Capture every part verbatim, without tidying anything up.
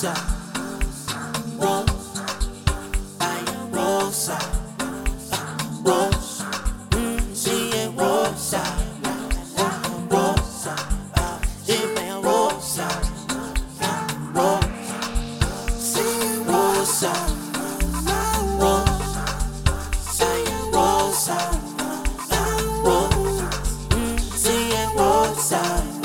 Rosa, Rosa, Rosa, Rosa, sí es Rosa, Rosa, dime Rosa, Rosa, sí Rosa, Rosa, Rosa, Rosa, sí es Rosa.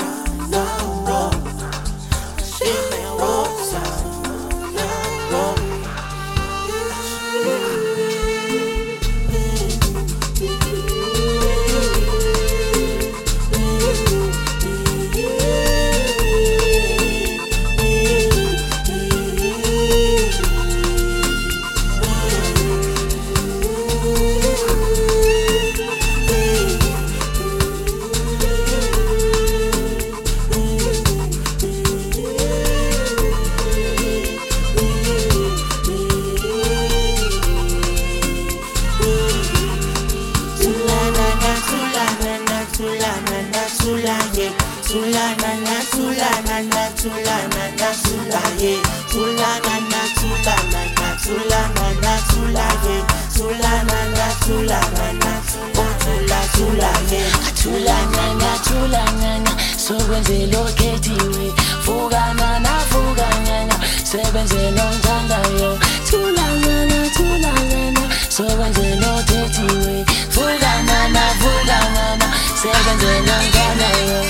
Sulana na sulana na sulana na sulaye sulana na sulana na sulana na sulaye sulana na sulana na sula sulaye Tulana na tulana na sokwenze lokhethiwe fukana na fukana na sebenze nontandayo tulana na tulana na sokwenze lokhethiwe fukana na fukana na sebenze nontandayo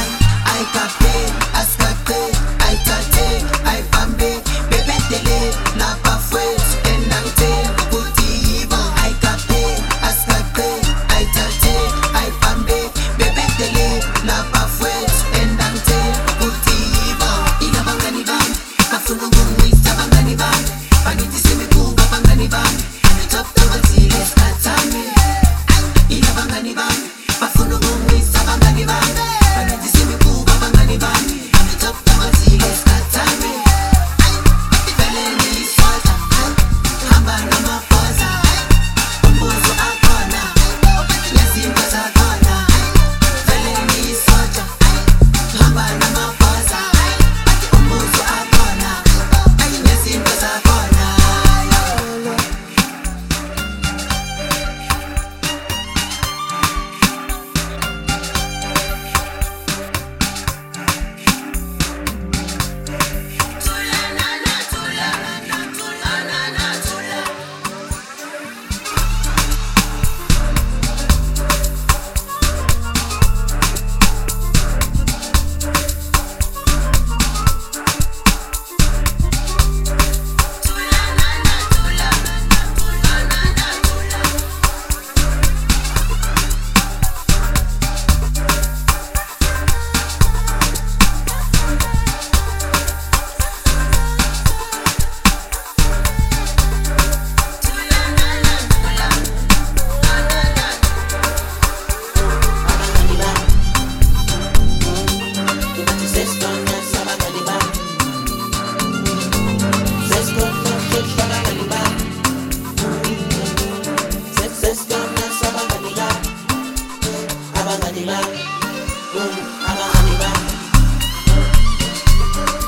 Ay kape, askate, ay tate, ay pambe, bebetele, na pafwet, enante, kutiiba. Ay kape, askate, ay tate, ay pambe, bebetele, na pafwet, enante, kutiiba. Inabangani bam, kafuna ngumwisa bangani bam, paniti semikuba bangani bam, top tamatile skatame. Inabangani bam, kafuna ngumwisa bangani bam, paniti semikuba.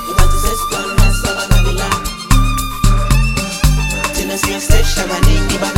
Station,